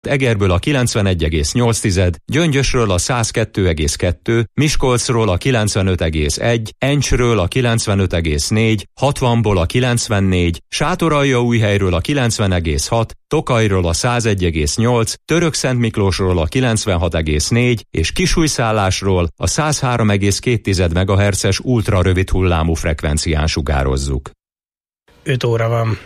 Egerből a 91,8, Gyöngyösről a 102,2, Miskolcról a 95,1, Encsről a 95,4, 60-ból a 94, Sátoraljaújhelyről a 90,6, Tokajról a 101,8, Törökszentmiklósról a 96,4 és Kisújszállásról a 103,2 MHz-es ultrarövid hullámú frekvencián sugározzuk. 5 óra van.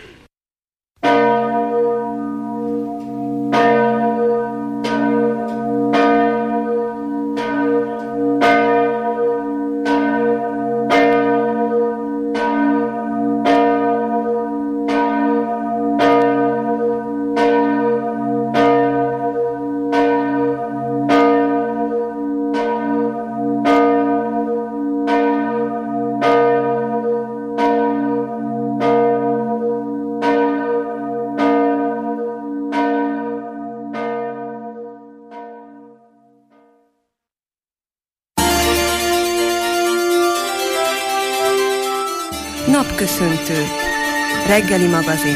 Napköszöntő. Reggeli magazin.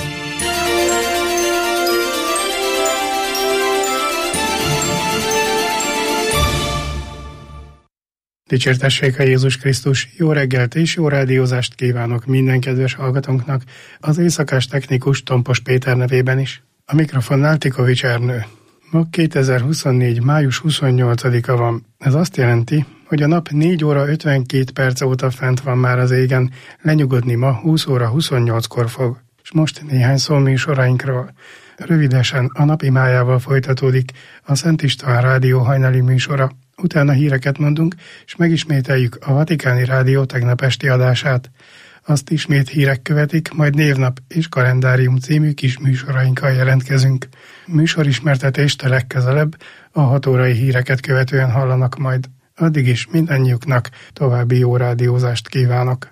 Dicsértessék a Jézus Krisztus! Jó reggelt és jó rádiózást kívánok minden kedves hallgatónknak, az éjszakás technikus Tompos Péter nevében is. A mikrofonnál Tikovics Ernő. Ma 2024. május 28-a van. Ez azt jelenti, hogy a nap 4 óra 52 perc óta fent van már az égen, lenyugodni ma 20 óra 28-kor fog. És most néhány szó műsorainkról. Rövidesen a napi májával folytatódik a Szent István Rádió hajnali műsora. Utána híreket mondunk, és megismételjük a Vatikáni Rádió tegnap esti adását. Azt ismét hírek követik, majd névnap és kalendárium című kis műsorainkkal jelentkezünk. Műsorismertetést legközelebb a 6 órai híreket követően hallanak majd. Addig is mindannyiuknak további jó rádiózást kívánok.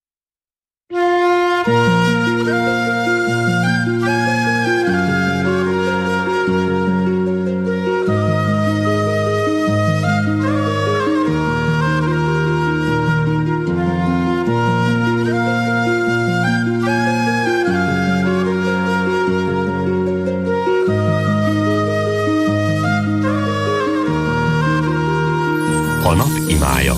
A nap imája.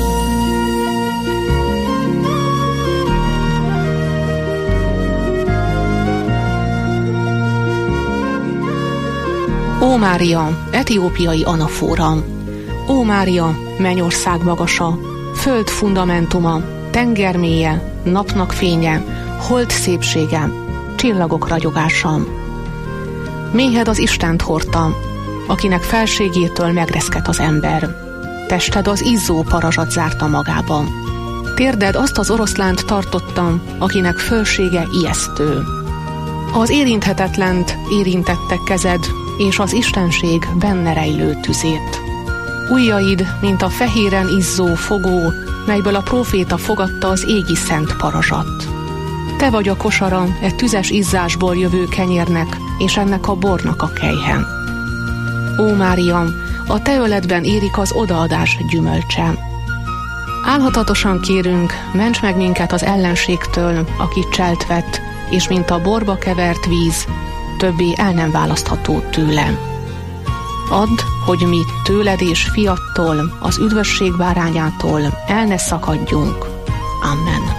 Ó Mária, etiópiai anafóra. Ó Mária, mennyország magasa, föld fundamentuma, tenger mélye, napnak fénye, hold szépsége, csillagok ragyogása. Méhed az Istent hordta, akinek felségétől megreszket az ember. Tested az izzó parazsat zárta magába. Térded azt az oroszlánt tartotta, akinek fölsége ijesztő. Az érinthetetlent érintette kezed, és az istenség benne rejlő tüzét. Ujjaid, mint a fehéren izzó fogó, melyből a próféta fogadta az égi szent parazsat. Te vagy a kosara e tüzes izzásból jövő kenyérnek, és ennek a bornak a kelyhe. Ó Mária, a te öletben érik az odaadás gyümölcse. Álhatatosan kérünk, ments meg minket az ellenségtől, aki cselt vett, és mint a borba kevert víz, többé el nem választható tőle. Add, hogy mi tőled és fiattól, az üdvösség bárányától el ne szakadjunk. Amen.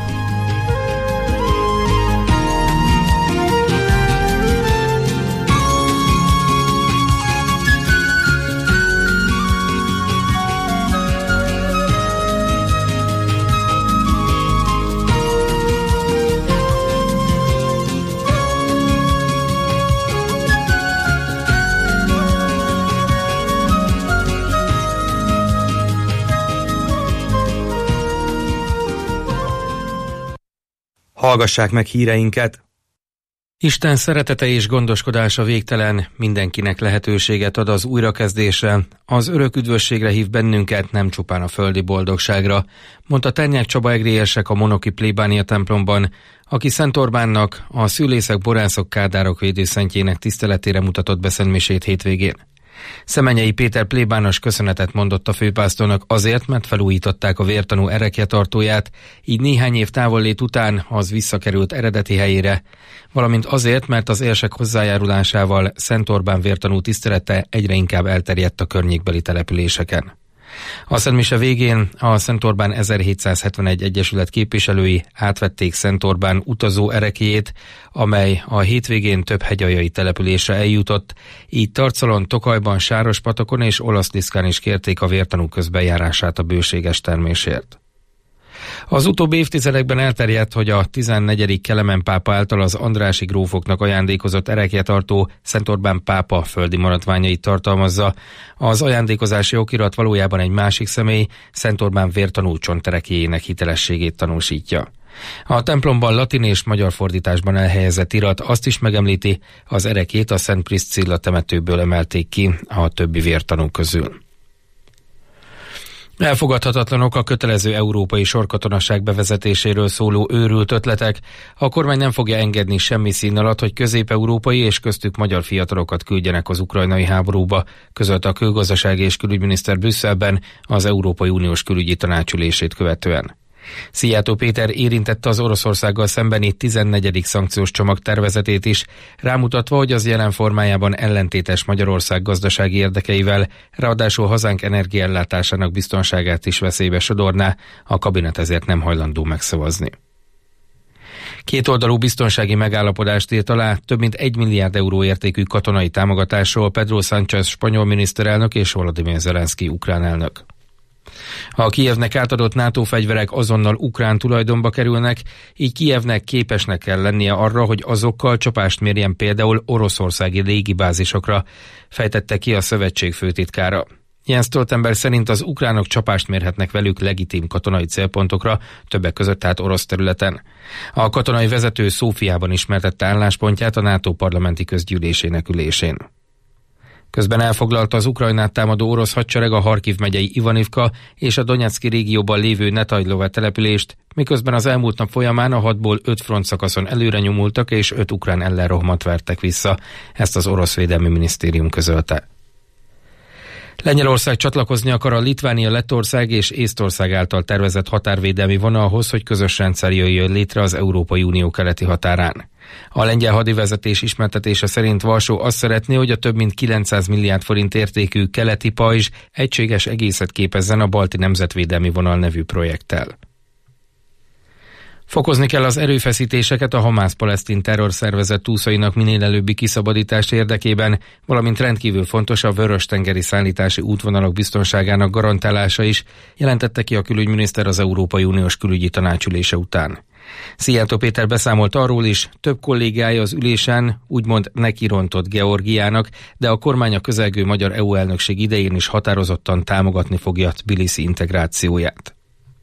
Hallgassák meg híreinket! Isten szeretete és gondoskodása végtelen, mindenkinek lehetőséget ad az újrakezdésre, az örök üdvösségre hív bennünket, nem csupán a földi boldogságra, mondta Ternyák Csaba egrélyesek a Monoki plébánia templomban, aki Szent Orbánnak, a szülészek, borászok, kádárok védőszentjének tiszteletére mutatott beszentmisét hétvégén. Szemenyei Péter plébános köszönetet mondott a főpásztornak azért, mert felújították a vértanú erekjetartóját, így néhány év távollét után az visszakerült eredeti helyére, valamint azért, mert az érsek hozzájárulásával Szent Orbán vértanú tisztelete egyre inkább elterjedt a környékbeli településeken. A szentmise végén a Szent Orbán 1771 egyesület képviselői átvették Szent Orbán utazó ereklyét, amely a hétvégén több hegyaljai településre eljutott, így Tarcalon, Tokajban, Sárospatakon és Olaszliszkán is kérték a vértanú közbejárását a bőséges termésért. Az utóbbi évtizedekben elterjedt, hogy a 14. Kelemen pápa által az andrássy grófoknak ajándékozott erekjetartó Szent Orbán pápa földi maradványait tartalmazza. Az ajándékozási okirat valójában egy másik személy, Szent Orbán vértanú csonterekjéjének hitelességét tanúsítja. A templomban latin és magyar fordításban elhelyezett irat azt is megemlíti, az erekjét a Szent Priszcilla temetőből emelték ki a többi vértanú közül. Elfogadhatatlanok a kötelező európai sorkatonaság bevezetéséről szóló őrült ötletek. A kormány nem fogja engedni semmi szín alatt, hogy közép-európai és köztük magyar fiatalokat küldjenek az ukrajnai háborúba, közölte a külgazdasági és külügyminiszter Brüsszelben az Európai Uniós külügyi tanácsülését követően. Szijjártó Péter érintette az Oroszországgal szembeni 14. szankciós csomag tervezetét is, rámutatva, hogy az jelen formájában ellentétes Magyarország gazdasági érdekeivel, ráadásul hazánk energiaellátásának biztonságát is veszélybe sodorná, a kabinet ezért nem hajlandó megszavazni. Kétoldalú biztonsági megállapodást írt alá több mint 1 milliárd euró értékű katonai támogatásról Pedro Sánchez spanyol miniszterelnök és Volodymyr Zelenszky ukrán elnök. A Kijevnek átadott NATO fegyverek azonnal ukrán tulajdonba kerülnek, így Kijevnek képesnek kell lennie arra, hogy azokkal csapást mérjen például oroszországi légibázisokra, fejtette ki a szövetség főtitkára. Jens Stoltenberg szerint az ukránok csapást mérhetnek velük legitim katonai célpontokra, többek között tehát orosz területen. A katonai vezető Szófiában ismertette álláspontját a NATO parlamenti közgyűlésének ülésén. Közben elfoglalta az Ukrajnát támadó orosz hadsereg a Harkiv megyei Ivanivka és a Donetszki régióban lévő Netajlove települést, miközben az elmúlt nap folyamán a 6-ból 5 frontszakaszon előre nyomultak és 5 ukrán ellenrohamot vertek vissza, ezt az orosz védelmi minisztérium közölte. Lengyelország csatlakozni akar a Litvánia, Lettország és Észtország által tervezett határvédelmi vonalhoz, hogy közös rendszer jöjjön létre az Európai Unió keleti határán. A lengyel hadivezetés ismertetése szerint Varsó azt szeretné, hogy a több mint 900 milliárd forint értékű keleti pajzs egységes egészet képezzen a balti nemzetvédelmi vonal nevű projekttel. Fokozni kell az erőfeszítéseket a Hamász-palesztin terrorszervezet túszainak minél előbbi kiszabadítás érdekében, valamint rendkívül fontos a vörös-tengeri szállítási útvonalak biztonságának garantálása is, jelentette ki a külügyminiszter az Európai Uniós külügyi tanácsülése után. Szijjártó Péter beszámolt arról is, több kollégája az ülésen úgymond nekirontott Georgiának, de a kormány a közelgő magyar EU elnökség idején is határozottan támogatni fogja Tbiliszi integrációját.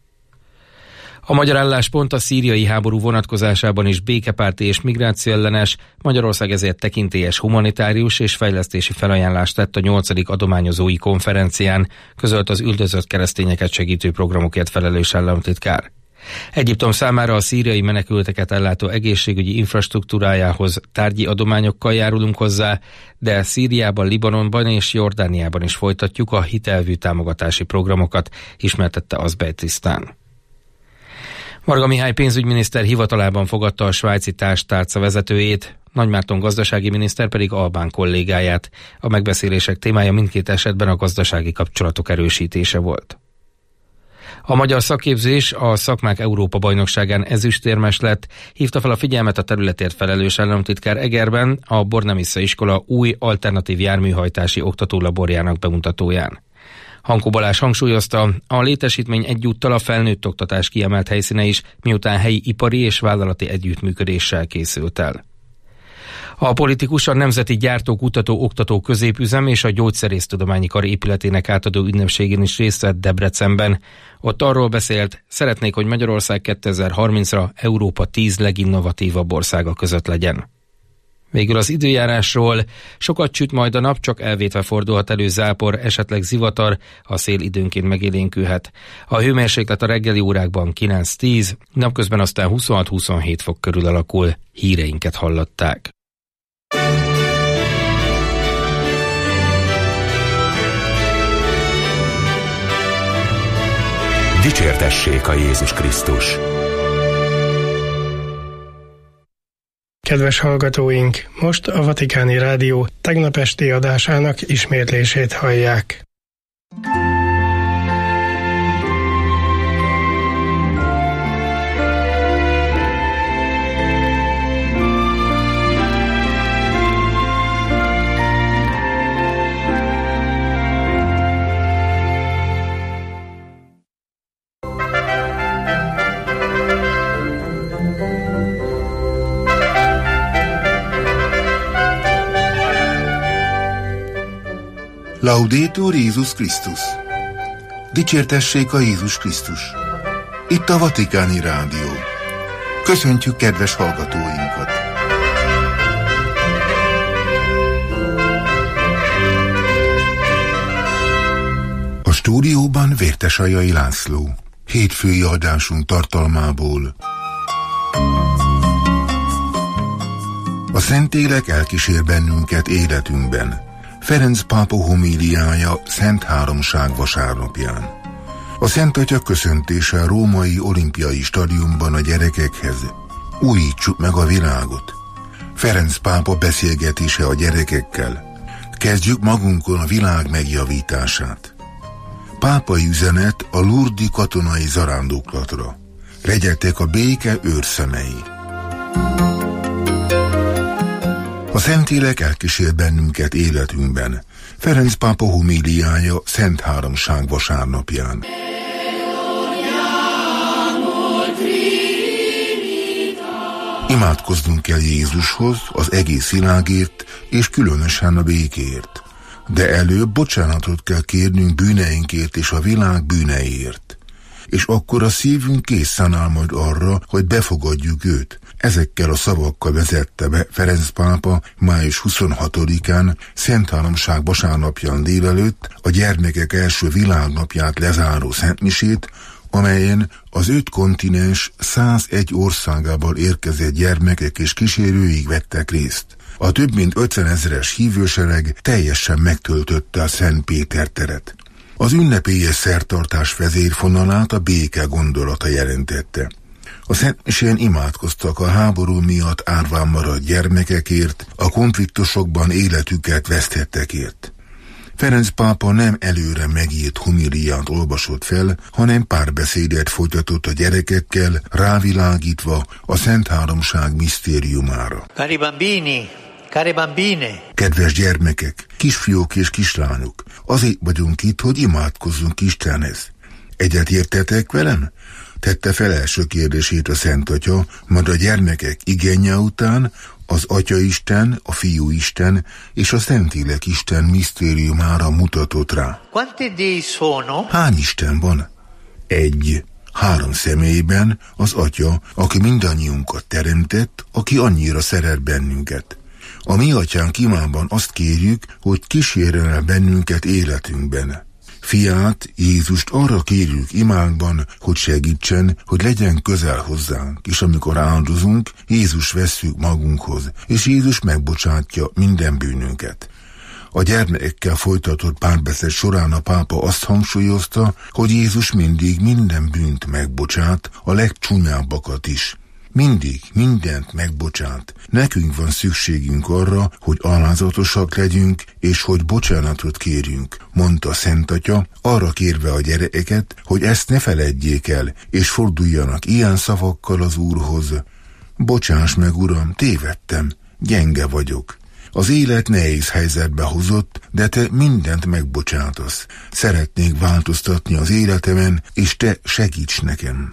A magyar álláspont a szíriai háború vonatkozásában is békepárti és migrációellenes, Magyarország ezért tekintélyes humanitárius és fejlesztési felajánlást tett a 8. adományozói konferencián, közölt az üldözött keresztényeket segítő programokért felelős államtitkár. Egyiptom számára a szíriai menekülteket ellátó egészségügyi infrastruktúrájához tárgyi adományokkal járulunk hozzá, de Szíriában, Libanonban és Jordániában is folytatjuk a hitelvű támogatási programokat, ismertette Azbejtisztán. Varga Mihály pénzügyminiszter hivatalában fogadta a svájci tárca vezetőjét, Nagymárton gazdasági miniszter pedig albán kollégáját. A megbeszélések témája mindkét esetben a gazdasági kapcsolatok erősítése volt. A magyar szakképzés a szakmák Európa-bajnokságán ezüstérmes lett, hívta fel a figyelmet a területért felelős államtitkár Egerben a Bornemisza iskola új alternatív járműhajtási oktatólaborjának bemutatóján. Hankó Balázs hangsúlyozta, a létesítmény egyúttal a felnőtt oktatás kiemelt helyszíne is, miután helyi ipari és vállalati együttműködéssel készült el. A politikus a Nemzeti Gyártó-Kutató-Oktató Középüzem és a Gyógyszerésztudományi Kar épületének átadó ünnepségén is részt vett Debrecenben. Ott arról beszélt, szeretnék, hogy Magyarország 2030-ra Európa 10 leginnovatívabb országa között legyen. Végül az időjárásról: sokat süt majd a nap, csak elvétve fordulhat elő zápor, esetleg zivatar, a szél időnként megélénkülhet. A hőmérséklet a reggeli órákban 9-10, napközben aztán 26-27 fok körül alakul. Híreinket hallották. Dicsértessék a Jézus Krisztus! Kedves hallgatóink, most a Vatikáni Rádió tegnap esti adásának ismétlését hallják. Laudetur Jézus Krisztus! Dicsértessék a Jézus Krisztus! Itt a Vatikáni Rádió. Köszöntjük kedves hallgatóinkat! A stúdióban Vértesajai László. Hétfői adásunk tartalmából. A Szentlélek elkísér bennünket életünkben. Ferenc pápa homíliája Szent Háromság vasárnapján. A Szent Atya köszöntése a római olimpiai stadionban a gyerekekhez. Újítsuk meg a világot. Ferenc pápa beszélgetése a gyerekekkel. Kezdjük magunkon a világ megjavítását. Pápai üzenet a lurdi katonai zarándoklatra. Legyetek a béke őrszemei. A Szentlélek elkísér bennünket életünkben. Ferenc pápa homíliája Szent Háromság vasárnapján. Imádkoznunk kell Jézushoz, az egész világért, és különösen a békéért. De előbb bocsánatot kell kérnünk bűneinkért és a világ bűneiért. És akkor a szívünk készen áll majd arra, hogy befogadjuk őt. Ezekkel a szavakkal vezette be Ferenc pápa május 26-án, Szent Háromság vasárnapján délelőtt a gyermekek első világnapját lezáró szentmisét, amelyen az 5 kontinens 101 országából érkezett gyermekek és kísérőik vettek részt. A több mint 50 000-es hívősereg teljesen megtöltötte a Szent Péter teret. Az ünnepélyes szertartás vezérfonalát a béke gondolata jelentette. A szentmisén imádkoztak a háború miatt árván maradt gyermekekért, a konfliktusokban életüket vesztettekért. Ferenc pápa nem előre megírt homíliát olvasott fel, hanem párbeszédet folytatott a gyerekekkel, rávilágítva a Szent Háromság misztériumára. Cari bambini, care bambine. Kedves gyermekek, kisfiúk és kislányok, azért vagyunk itt, hogy imádkozzunk Istenhez. Egyet értetek velem? Tette fel első kérdését a Szent Atya, majd a gyermekek igénye után az Atyaisten, a Fiúisten és a Szentlélek Isten misztériumára mutatott rá. Hány Isten van? 1. 3 személyben az Atya, aki mindannyiunkat teremtett, aki annyira szeret bennünket. A mi Atyánk imában azt kérjük, hogy kísérjen el bennünket életünkben. Fiát, Jézust arra kérjük imánkban, hogy segítsen, hogy legyen közel hozzánk, és amikor áldozunk, Jézus vesszük magunkhoz, és Jézus megbocsátja minden bűnünket. A gyermekekkel folytatott párbeszéd során a pápa azt hangsúlyozta, hogy Jézus mindig minden bűnt megbocsát, a legcsúnyábbakat is. Mindig mindent megbocsát. Nekünk van szükségünk arra, hogy alázatosak legyünk, és hogy bocsánatot kérjünk, mondta Szent Atya, arra kérve a gyerekeket, hogy ezt ne feledjék el, és forduljanak ilyen szavakkal az Úrhoz. Bocsáss meg, Uram, tévedtem, gyenge vagyok. Az élet nehéz helyzetbe hozott, de te mindent megbocsátasz. Szeretnék változtatni az életemen, és te segíts nekem.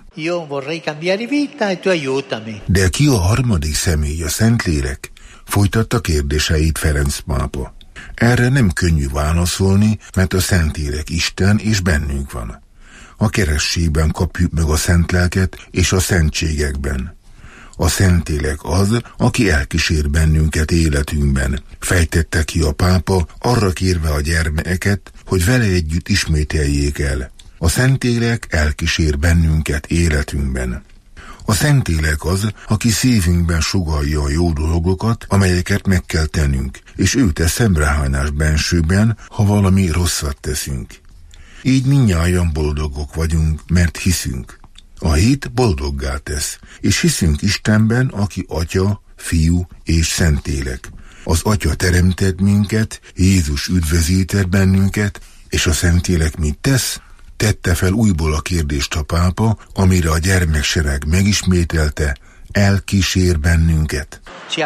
De ki a harmadik személy, a Szentlélek? Folytatta kérdéseit Ferenc pápa. Erre nem könnyű válaszolni, mert a Szentlélek Isten és bennünk van. A kerességben kapjuk meg a Szent Lelket és a szentségekben. A Szentlélek az, aki elkísér bennünket életünkben, fejtette ki a pápa, arra kérve a gyermekeket, hogy vele együtt ismételjék el. A Szentlélek elkísér bennünket életünkben. A Szentlélek az, aki szívünkben sugallja a jó dolgokat, amelyeket meg kell tennünk, és ő tesz szemrehányás bensőben, ha valami rosszat teszünk. így mindnyájan boldogok vagyunk, mert hiszünk. A hit boldoggá tesz, és hiszünk Istenben, aki Atya, Fiú és Szentlélek. Az Atya teremtett minket, Jézus üdvözített bennünket, és a Szentlélek mit tesz? Tette fel újból a kérdést a pápa, amire a gyermeksereg megismételte, elkísér bennünket.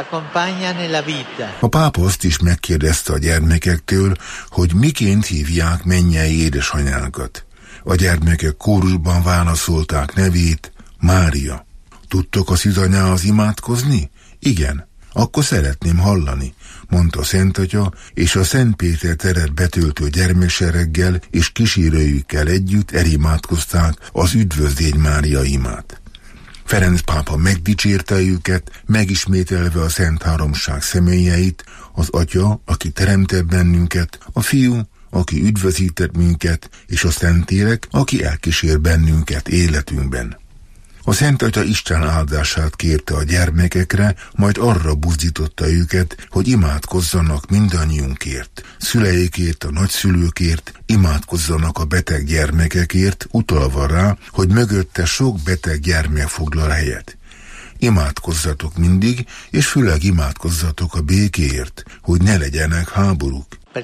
A pápa azt is megkérdezte a gyermekektől, hogy miként hívják mennyei édesanyánkat. A gyermekek kórusban válaszolták nevét, Mária. Tudtok a szűzanyához imádkozni? Igen, akkor szeretném hallani, mondta Szentatya, és a Szent Péter teret betöltő gyermeksereggel és kísérőjükkel együtt elimádkozták az Üdvözlégy Mária imát. Ferenc pápa megdicsérte őket, megismételve a Szent Háromság személyeit, az Atya, aki teremtett bennünket, a Fiú, aki üdvözített minket, és a Szentlélek, aki elkísér bennünket életünkben. A Szent Atya Isten áldását kérte a gyermekekre, majd arra buzdította őket, hogy imádkozzanak mindannyiunkért, szüleikért, a nagyszülőkért, imádkozzanak a beteg gyermekekért, utalva rá, hogy mögötte sok beteg gyermek foglal helyet. Imádkozzatok mindig, és főleg imádkozzatok a békéért, hogy ne legyenek háborúk.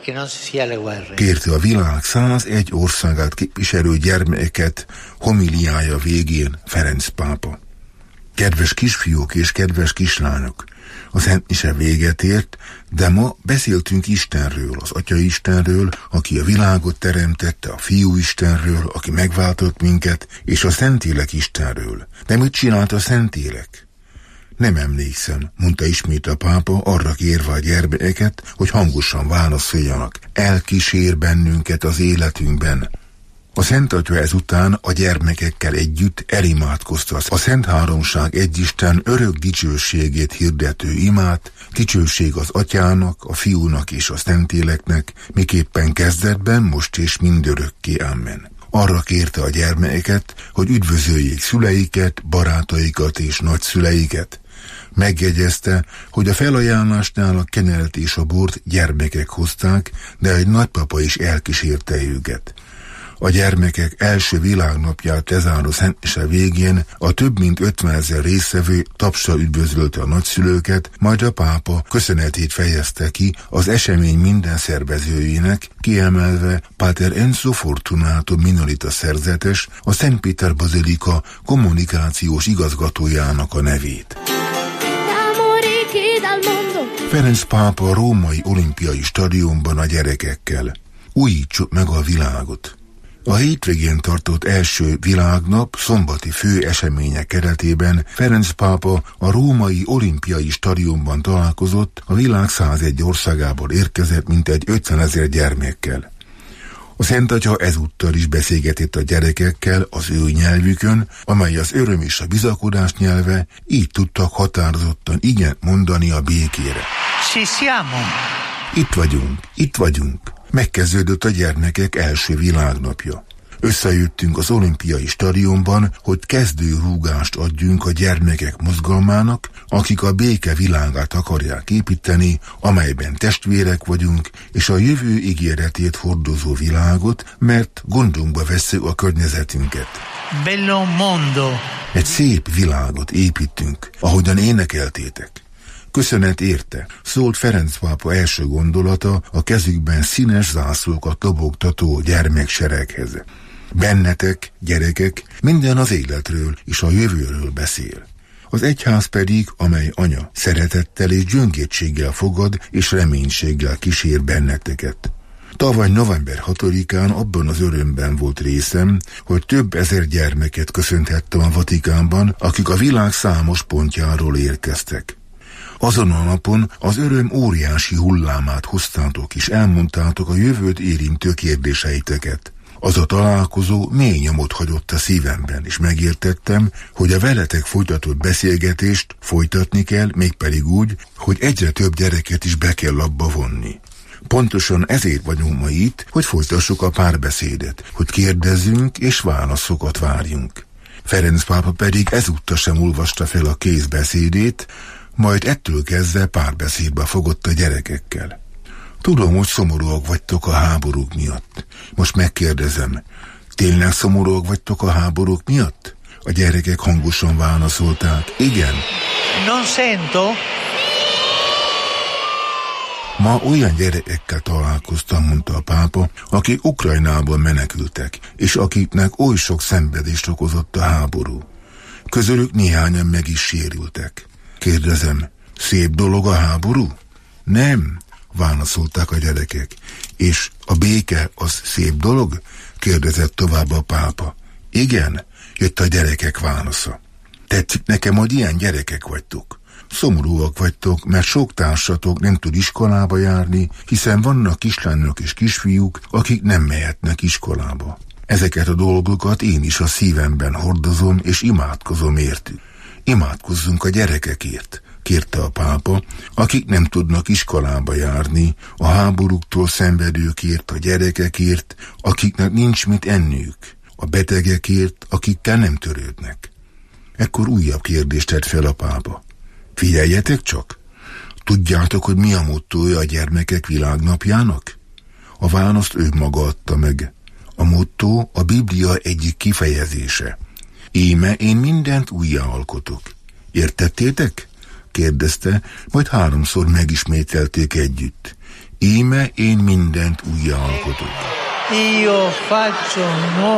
Kérte a világ 101 országát képviselő gyermeket homiliája végén Ferenc pápa. Kedves kisfiúk és kedves kislányok, a Szent Mise véget ért, de ma beszéltünk Istenről, az Atya Istenről, aki a világot teremtette, a Fiú Istenről, aki megváltott minket, és a Szentlélek Istenről. De mit csinált a Szentlélek? Nem emlékszem, mondta ismét a pápa, arra kérve a gyermekeket, hogy hangosan válaszoljanak. Elkísér bennünket az életünkben. A Szent Atya ezután a gyermekekkel együtt elimádkozta a Szent Háromság egyisten örök dicsőségét hirdető imát, dicsőség az Atyának, a Fiúnak és a Szentléleknek, miképpen kezdetben, most és mindörökké. Amen. Arra kérte a gyermekeket, hogy üdvözöljék szüleiket, barátaikat és nagyszüleiket. Megjegyezte, hogy a felajánlásnál a kenyeret és a bort gyermekek hozták, de egy nagypapa is elkísérte őket. A gyermekek első világnapját lezáró Szent Mise végén a több mint 50 000 résztvevő tapssal üdvözölte a nagyszülőket, majd a pápa köszönetét fejezte ki az esemény minden szervezőjének, kiemelve Pater Enzo Fortunato Minorita szerzetes, a Szent Péter Bazilika kommunikációs igazgatójának a nevét. Ferenc pápa a római olimpiai stadionban a gyerekekkel. Újítsuk meg a világot. A hétvégén tartott első világnap szombati fő eseménye keretében Ferenc pápa a római olimpiai stadionban találkozott a világ 101 országából érkezett mintegy 50 000 gyermekkel. A Szent Atya ezúttal is beszélgetett a gyerekekkel az ő nyelvükön, amely az öröm és a bizakodás nyelve, így tudtak határozottan igent mondani a békére. Itt vagyunk. Megkezdődött a gyermekek első világnapja. Összejöttünk az olimpiai stadionban, hogy kezdőrúgást adjunk a gyermekek mozgalmának, akik a béke világát akarják építeni, amelyben testvérek vagyunk, és a jövő ígéretét hordozó világot, mert gondunkba vesszük a környezetünket. Bello mondo. Egy szép világot építünk, ahogyan énekeltétek. Köszönet érte, szólt Ferenc pápa első gondolata a kezükben színes zászlókat lobogtató gyermeksereghez. Bennetek, gyerekek, minden az életről és a jövőről beszél. Az egyház pedig, amely anya, szeretettel és gyöngétséggel fogad és reménységgel kísér benneteket. Tavaly november 6-án abban az örömben volt részem, hogy több ezer gyermeket köszönhettem a Vatikánban, akik a világ számos pontjáról érkeztek. Azon a napon az öröm óriási hullámát hoztátok és elmondtátok a jövőt érintő kérdéseiteket. Az a találkozó mély nyomot hagyott a szívemben, és megértettem, hogy a veletek folytatott beszélgetést folytatni kell, mégpedig úgy, hogy egyre több gyereket is be kell abba vonni. Pontosan ezért vagyunk ma itt, hogy folytassuk a párbeszédet, hogy kérdezzünk és válaszokat várjunk. Ferenc pápa pedig ezúttal sem olvasta fel a kézbeszédét, majd ettől kezdve párbeszédbe fogott a gyerekekkel. Tudom, hogy szomorúak vagytok a háborúk miatt. Most megkérdezem, tényleg szomorúak vagytok a háborúk miatt? A gyerekek hangosan válaszolták, igen. Non sento. Ma olyan gyerekekkel találkoztam, mondta a pápa, akik Ukrajnából menekültek, és akiknek oly sok szenvedést okozott a háború. Közülük néhányan meg is sérültek. Kérdezem, szép dolog a háború? Nem, válaszolták a gyerekek. És a béke az szép dolog? Kérdezett tovább a pápa. Igen, jött a gyerekek válasza. Tetszik nekem, hogy ilyen gyerekek vagytok. Szomorúak vagytok, mert sok társatok nem tud iskolába járni, hiszen vannak kislányok és kisfiúk, akik nem mehetnek iskolába. Ezeket a dolgokat én is a szívemben hordozom és imádkozom értük. Imádkozzunk a gyerekekért, kérte a pápa, akik nem tudnak iskolába járni, a háborúktól szenvedőkért, a gyerekekért, akiknek nincs mit enniük, a betegekért, akikkel nem törődnek. Ekkor újabb kérdést tett fel a pápa. Figyeljetek csak! Tudjátok, hogy mi a mottója a gyermekek világnapjának? A választ ő maga adta meg. A mottó a Biblia egyik kifejezése. Íme én mindent újjá alkotok. Értettétek? Kérdezte, majd 3-szor megismételték együtt. Íme én mindent újjá alkotok. Io faccio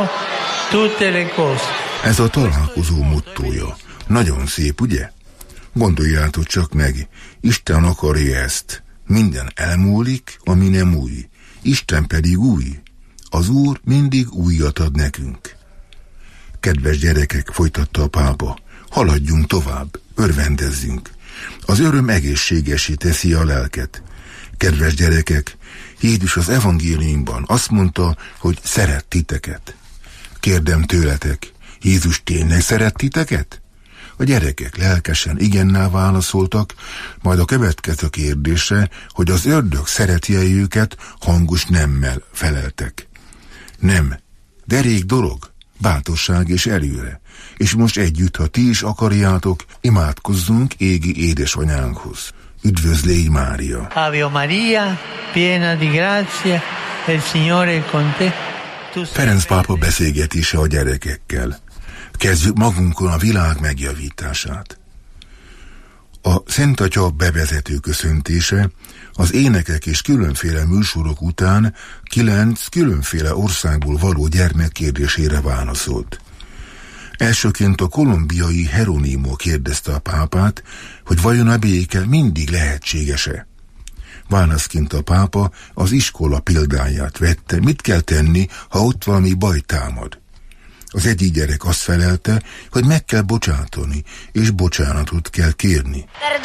tutte le cose. Ez a találkozó mottója. Nagyon szép, ugye? Gondoljátok csak meg, Isten akarja ezt. Minden elmúlik, ami nem új. Isten pedig új. Az Úr mindig újat ad nekünk. Kedves gyerekek, folytatta a pápa, haladjunk tovább, örvendezzünk. Az öröm egészségesé teszi a lelket. Kedves gyerekek, Jézus az evangéliumban azt mondta, hogy szeret titeket. Kérdem tőletek, Jézus tényleg szeret titeket? A gyerekek lelkesen igennel válaszoltak, majd a következő kérdésre, hogy az ördög szereti-e őket, hangos nemmel feleltek. Nem, de rég dolog, bátorság és erőre. És most együtt, ha ti is akarjátok, imádkozzunk égi édesanyánkhoz. Üdvözlégy Mária! Ave Maria, piena di grazia, il Signore è con te. Ferenc pápa beszélgetése a gyerekekkel. Kezdjük magunkon a világ megjavítását. A Szent Atya bevezető köszöntése az énekek és különféle műsorok után 9 különféle országból való gyermek kérdésére válaszolt. Elsőként a kolumbiai Jerónimo kérdezte a pápát, hogy vajon a béke mindig lehetséges-e. Válaszként a pápa az iskola példáját vette, mit kell tenni, ha ott valami baj támad. Az egyik gyerek azt felelte, hogy meg kell bocsátani, és bocsánatot kell kérni.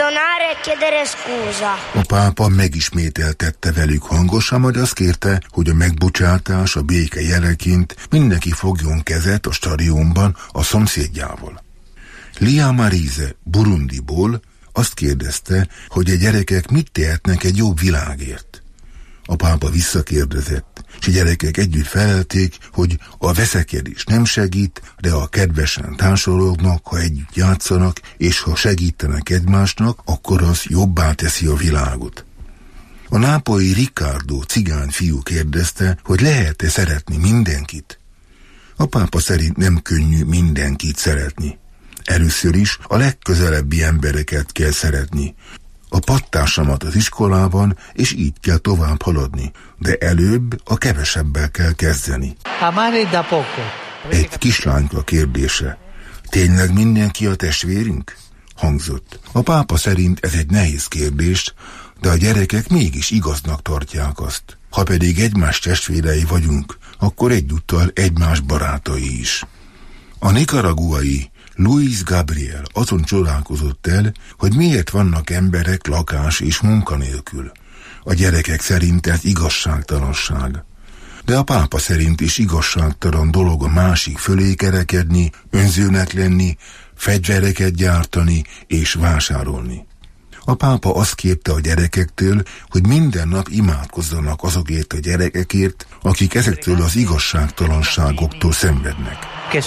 A pápa megismételtette velük hangosan, majd azt kérte, hogy a megbocsátás a béke jeleként mindenki fogjon kezet a stadionban a szomszédjával. Lia Marise Burundiból azt kérdezte, hogy a gyerekek mit tehetnek egy jobb világért. A pápa visszakérdezett, és a gyerekek együtt felelték, hogy a veszekedés nem segít, de ha kedvesen társalognak, ha együtt játszanak, és ha segítenek egymásnak, akkor az jobbá teszi a világot. A nápolyi Riccardo cigány fiú kérdezte, hogy lehet-e szeretni mindenkit. A pápa szerint nem könnyű mindenkit szeretni. Először is a legközelebbi embereket kell szeretni. A pattársamat az iskolában, és így kell tovább haladni, de előbb a kevesebbel kell kezdeni. Egy kislányka kérdése. Tényleg mindenki a testvérünk? Hangzott. A pápa szerint ez egy nehéz kérdés, de a gyerekek mégis igaznak tartják azt. Ha pedig egymás testvérei vagyunk, akkor egyúttal egymás barátai is. A nicaraguai Luis Gabriel azon csodálkozott el, hogy miért vannak emberek lakás és munkanélkül. A gyerekek szerint ez igazságtalanság. De a pápa szerint is igazságtalan dolog a másik fölé kerekedni, önzőnek lenni, fegyvereket gyártani és vásárolni. A pápa azt kérte a gyerekektől, hogy minden nap imádkozzanak azokért a gyerekekért, akik ezektől az igazságtalanságoktól szenvednek.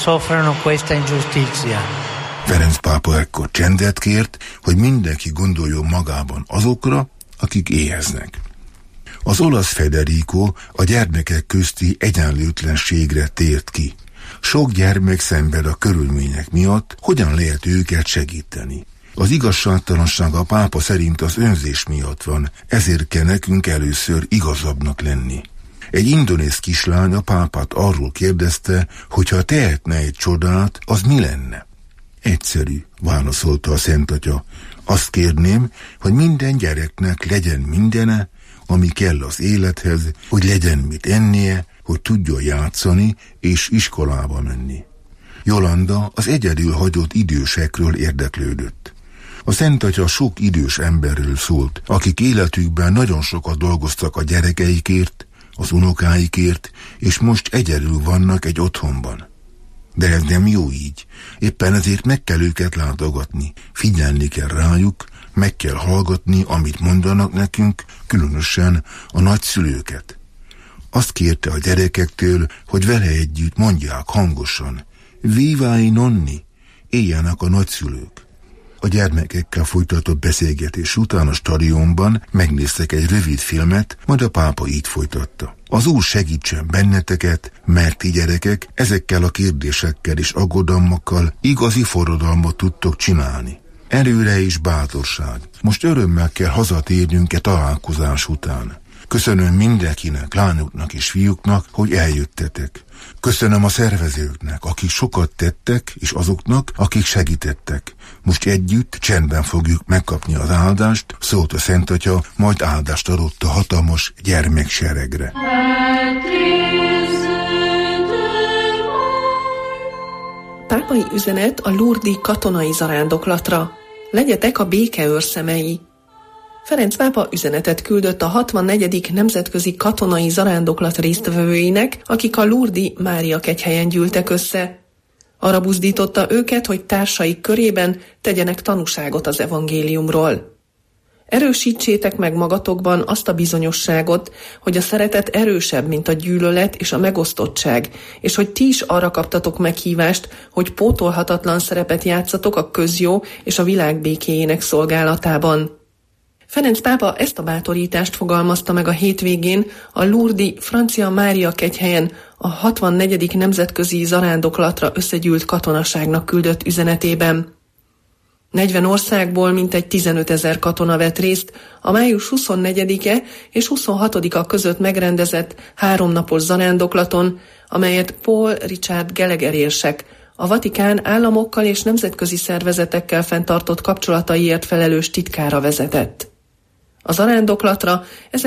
Ferenc pápa ekkor csendet kért, hogy mindenki gondoljon magában azokra, akik éheznek. Az olasz Federico a gyermekek közti egyenlőtlenségre tért ki. Sok gyermek szenved a körülmények miatt, hogyan lehet őket segíteni. Az igazságtalanság a pápa szerint az önzés miatt van, ezért kell nekünk először igazabbnak lenni. Egy indonéz kislány a pápát arról kérdezte, hogy ha tehetne egy csodát, az mi lenne? Egyszerű, válaszolta a Szent Atya. Azt kérném, hogy minden gyereknek legyen mindene, ami kell az élethez, hogy legyen mit ennie, hogy tudjon játszani és iskolába menni. Jolanda az egyedül hagyott idősekről érdeklődött. A Szent Atya sok idős emberről szólt, akik életükben nagyon sokat dolgoztak a gyerekeikért, az unokáikért, és most egyedül vannak egy otthonban. De ez nem jó így. Éppen ezért meg kell őket látogatni, figyelni kell rájuk, meg kell hallgatni, amit mondanak nekünk, különösen a nagyszülőket. Azt kérte a gyerekektől, hogy vele együtt mondják hangosan, Vivai nonni, éljenek a nagyszülők. A gyermekekkel folytatott beszélgetés után a stadionban megnéztek egy rövid filmet, majd a pápa így folytatta. Az Úr segítsen benneteket, mert ti gyerekek ezekkel a kérdésekkel és aggodalmakkal igazi forradalmat tudtok csinálni. Erőre és bátorság. Most örömmel kell hazatérnünk e találkozás után. Köszönöm mindenkinek, lányoknak és fiúknak, hogy eljöttetek. Köszönöm a szervezőknek, akik sokat tettek, és azoknak, akik segítettek. Most együtt csendben fogjuk megkapni az áldást, szólt a Szent Atya, majd áldást adott a hatalmas gyermekseregre. Pápai üzenet a lurdi katonai zarándoklatra. Legyetek a béke őrszemei. Ferenc pápa üzenetet küldött a 64. nemzetközi katonai zarándoklat résztvevőinek, akik a lurdi Mária kegyhelyen gyűltek össze. Arra buzdította őket, hogy társaik körében tegyenek tanúságot az evangéliumról. Erősítsétek meg magatokban azt a bizonyosságot, hogy a szeretet erősebb, mint a gyűlölet és a megosztottság, és hogy ti is arra kaptatok meghívást, hogy pótolhatatlan szerepet játszatok a közjó és a világ békéjének szolgálatában. Ferenc pápa ezt a bátorítást fogalmazta meg a hétvégén a lurdi Francia Mária kegyhelyen a 64. nemzetközi zarándoklatra összegyűlt katonaságnak küldött üzenetében. 40 országból mintegy 15 000 katona vett részt a május 24-e és 26-a között megrendezett 3 napos zarándoklaton, amelyet Paul Richard Gallagher érsek, a Vatikán államokkal és nemzetközi szervezetekkel fenntartott kapcsolataiért felelős titkára vezetett. A zarándoklatra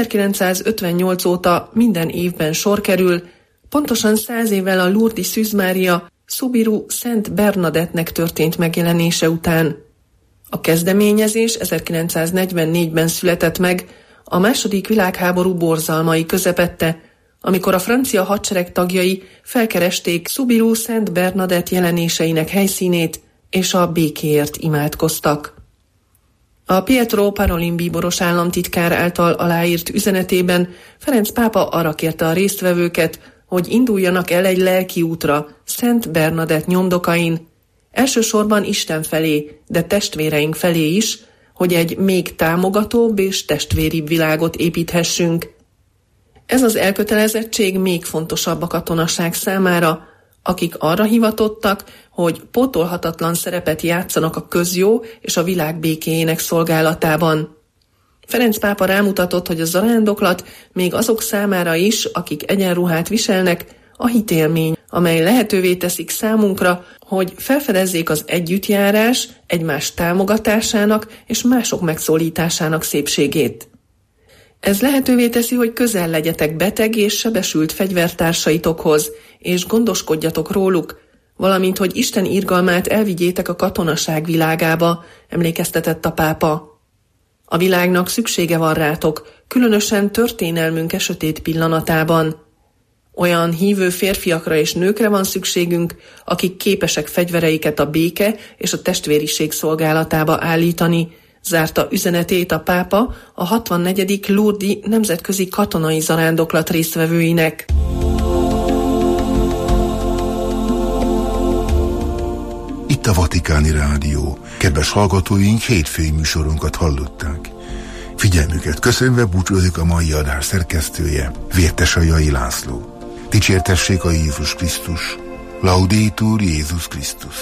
1958 óta minden évben sor kerül, pontosan 100 évvel a lurdi Szűz Mária Subiru Szent Bernadettnek történt megjelenése után. A kezdeményezés 1944-ben született meg, a II. Világháború borzalmai közepette, amikor a francia hadsereg tagjai felkeresték Subiru Szent Bernadett jelenéseinek helyszínét, és a békéért imádkoztak. A Pietro Parolin bíboros államtitkár által aláírt üzenetében Ferenc pápa arra kérte a résztvevőket, hogy induljanak el egy lelki útra Szent Bernadett nyomdokain, elsősorban Isten felé, de testvéreink felé is, hogy egy még támogatóbb és testvéribb világot építhessünk. Ez az elkötelezettség még fontosabb a katonaság számára, akik arra hivatottak, hogy pótolhatatlan szerepet játszanak a közjó és a világ békéjének szolgálatában. Ferenc pápa rámutatott, hogy a zarándoklat még azok számára is, akik egyenruhát viselnek, a hitélmény, amely lehetővé teszik számunkra, hogy felfedezzék az együttjárás, egymás támogatásának és mások megszólításának szépségét. Ez lehetővé teszi, hogy közel legyetek beteg és sebesült fegyvertársaitokhoz, és gondoskodjatok róluk, valamint, hogy Isten irgalmát elvigyétek a katonaság világába, emlékeztetett a pápa. A világnak szüksége van rátok, különösen történelmünk sötét pillanatában. Olyan hívő férfiakra és nőkre van szükségünk, akik képesek fegyvereiket a béke és a testvériség szolgálatába állítani, zárta üzenetét a pápa a 64. lurdi nemzetközi katonai zarándoklat résztvevőinek. Itt a Vatikáni Rádió. Kedves hallgatóink, hétfői műsorunkat hallották. Figyelmüket köszönve búcsúzik a mai adás szerkesztője, Vértesajai László. Dicsértessék a Jézus Krisztus. Laudetur Jézus Krisztus.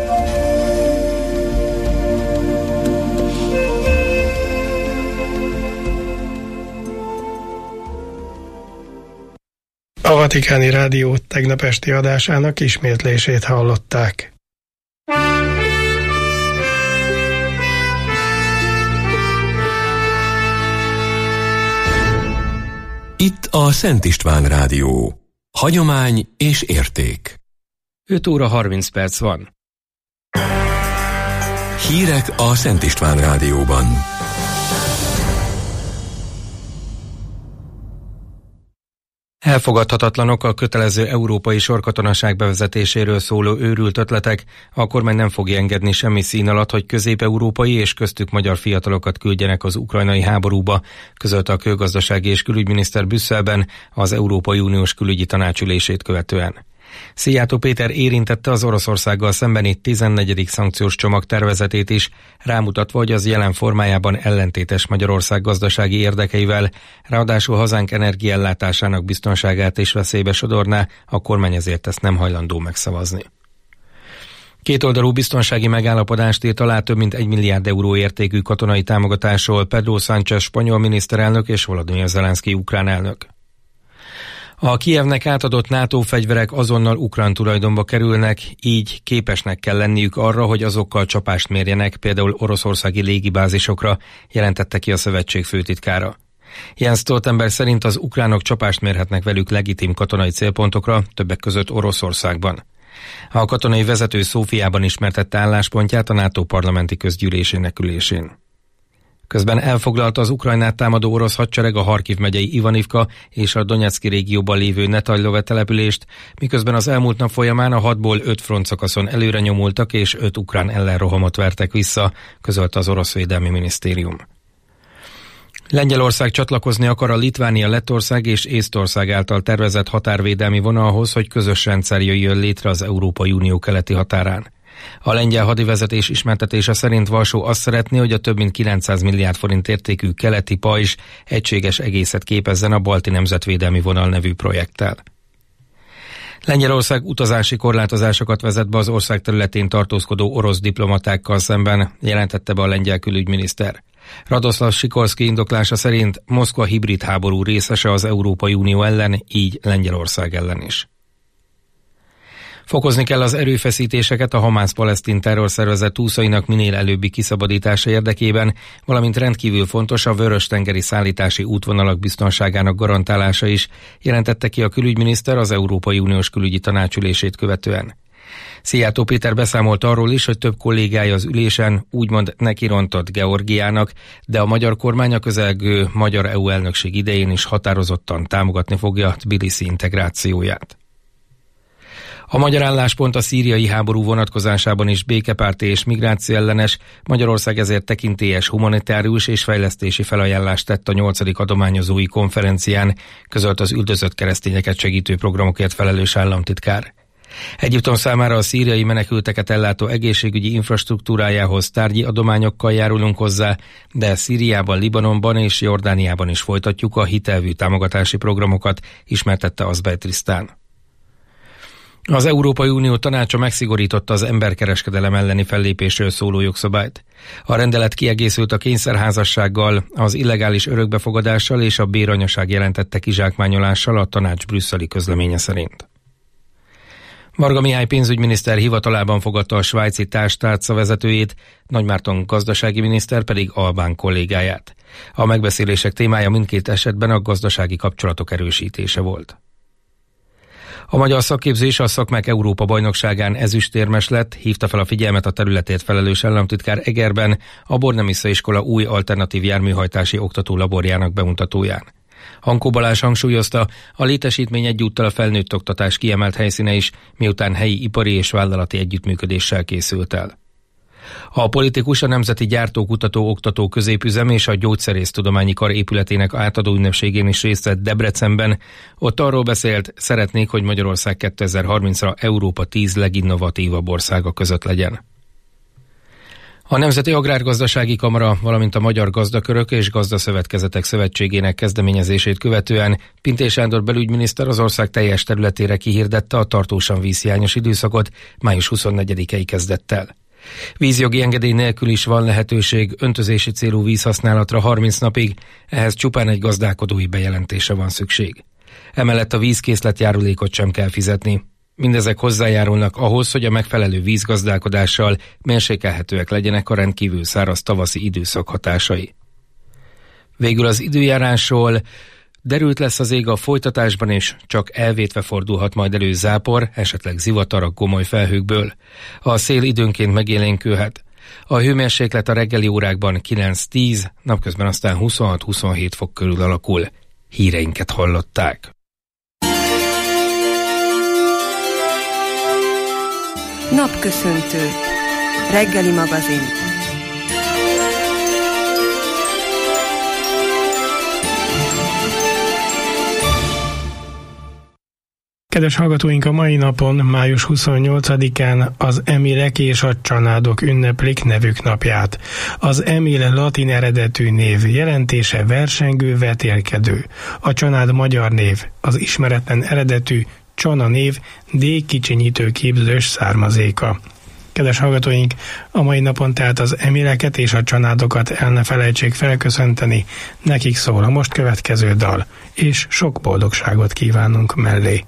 A Vatikáni Rádió tegnap esti adásának ismétlését hallották. Itt a Szent István Rádió. Hagyomány és érték. 5 óra 30 perc van. Hírek a Szent István Rádióban. Elfogadhatatlanok a kötelező európai sorkatonaság bevezetéséről szóló őrült ötletek, a kormány nem fogja engedni semmi szín alatt, hogy közép-európai és köztük magyar fiatalokat küldjenek az ukrajnai háborúba, közölte a külgazdasági és külügyminiszter Brüsszelben az Európai Uniós külügyi tanácsülését követően. Szijjártó Péter érintette az Oroszországgal szembeni 14. szankciós csomag tervezetét is, rámutatva, hogy az jelen formájában ellentétes Magyarország gazdasági érdekeivel, ráadásul hazánk energiaellátásának biztonságát is veszélybe sodorná, a kormány ezért ezt nem hajlandó megszavazni. Kétoldalú biztonsági megállapodást írt alá több mint 1 milliárd euró értékű katonai támogatásról Pedro Sánchez spanyol miniszterelnök és Volodymyr Zelenszky ukrán elnök. A Kijevnek átadott NATO fegyverek azonnal ukrán tulajdonba kerülnek, így képesnek kell lenniük arra, hogy azokkal csapást mérjenek, például oroszországi légibázisokra, jelentette ki a szövetség főtitkára. Jens Stoltenberg szerint az ukránok csapást mérhetnek velük legitim katonai célpontokra, többek között Oroszországban. A katonai vezető Szófiában ismertette álláspontját a NATO parlamenti közgyűlésének ülésén. Közben elfoglalta az Ukrajnát támadó orosz hadsereg a Harkiv megyei Ivanivka és a Donetszki régióban lévő Netajlove települést, miközben az elmúlt nap folyamán a 6-ból 5 frontszakaszon előre nyomultak és 5 ukrán ellenrohamot vertek vissza, közölte az orosz védelmi minisztérium. Lengyelország csatlakozni akar a Litvánia, Lettország és Észtország által tervezett határvédelmi vonalhoz, hogy közös rendszer jöjjön létre az Európai Unió keleti határán. A lengyel hadivezetés ismertetése szerint Varsó azt szeretné, hogy a több mint 900 milliárd forint értékű keleti pajzs egységes egészet képezzen a balti nemzetvédelmi vonal nevű projekttel. Lengyelország utazási korlátozásokat vezet be az ország területén tartózkodó orosz diplomatákkal szemben, jelentette be a lengyel külügyminiszter. Radoszlav Sikorszky indoklása szerint Moszkva hibrid háború részese az Európai Unió ellen, így Lengyelország ellen is. Fokozni kell az erőfeszítéseket a Hamász-palesztin terrorszervezet túszainak minél előbbi kiszabadítása érdekében, valamint rendkívül fontos a vörös-tengeri szállítási útvonalak biztonságának garantálása is, jelentette ki a külügyminiszter az Európai Uniós külügyi tanácsülését követően. Szijjártó Péter beszámolt arról is, hogy több kollégája az ülésen úgymond nekirontott Georgiának, de a magyar kormány a közelgő magyar EU elnökség idején is határozottan támogatni fogja Tbiliszi integrációját. A magyar álláspont a szíriai háború vonatkozásában is békepárti és migráció ellenes, Magyarország ezért tekintélyes humanitárius és fejlesztési felajánlást tett a 8. adományozói konferencián, közölt az üldözött keresztényeket segítő programokért felelős államtitkár. Egyiptom számára a szíriai menekülteket ellátó egészségügyi infrastruktúrájához tárgyi adományokkal járulunk hozzá, de Szíriában, Libanonban és Jordániában is folytatjuk a hitelvű támogatási programokat, ismertette Azbej Trisztán. Az Európai Unió tanácsa megszigorította az emberkereskedelem elleni fellépésről szóló jogszabályt. A rendelet kiegészült a kényszerházassággal, az illegális örökbefogadással és a béranyaság jelentette kizsákmányolással a tanács brüsszeli közleménye szerint. Varga Mihály pénzügyminiszter hivatalában fogadta a svájci társtárca vezetőjét, Nagymárton gazdasági miniszter pedig albán kollégáját. A megbeszélések témája mindkét esetben a gazdasági kapcsolatok erősítése volt. A magyar szakképzés a szakmák Európa-bajnokságán ezüstérmes lett, hívta fel a figyelmet a területért felelős államtitkár Egerben a Bornemisza iskola új alternatív járműhajtási oktatólaborjának bemutatóján. Hankó Balázs hangsúlyozta, a létesítmény egyúttal a felnőtt oktatás kiemelt helyszíne is, miután helyi ipari és vállalati együttműködéssel készült el. A politikus a Nemzeti Gyártó-Kutató-Oktató Középüzem és a Gyógyszerésztudományi Kar épületének átadó ünnepségén is részt vett Debrecenben. Ott arról beszélt, szeretnék, hogy Magyarország 2030-ra Európa 10 leginnovatívabb országa között legyen. A Nemzeti Agrárgazdasági Kamara, valamint a Magyar Gazdakörök és Gazdaszövetkezetek Szövetségének kezdeményezését követően Pintér Sándor belügyminiszter az ország teljes területére kihirdette a tartósan vízhiányos időszakot május 24-i kezdettel. Vízjogi engedély nélkül is van lehetőség öntözési célú vízhasználatra 30 napig, ehhez csupán egy gazdálkodói bejelentése van szükség. Emellett a vízkészletjárulékot sem kell fizetni. Mindezek hozzájárulnak ahhoz, hogy a megfelelő vízgazdálkodással mérsékelhetőek legyenek a rendkívül száraz tavaszi időszak hatásai. Végül az időjárásról: derült lesz az ég a folytatásban, és csak elvétve fordulhat majd elő zápor, esetleg zivatar a gomoly felhőkből. A szél időnként megélénkülhet. A hőmérséklet a reggeli órákban 9-10, napközben aztán 26-27 fok körül alakul. Híreinket hallották. Napköszöntő. Reggeli magazin. Kedves hallgatóink, a mai napon, május 28-án az emilek és a csanádok ünneplik nevük napját. Az emil latin eredetű név, jelentése versengő, vetélkedő. A csanád magyar név, az ismeretlen eredetű Csana név D kicsinyítő képzős származéka. Kedves hallgatóink, a mai napon tehát az emileket és a csanádokat el ne felejtsék felköszönteni, nekik szól a most következő dal, és sok boldogságot kívánunk mellé.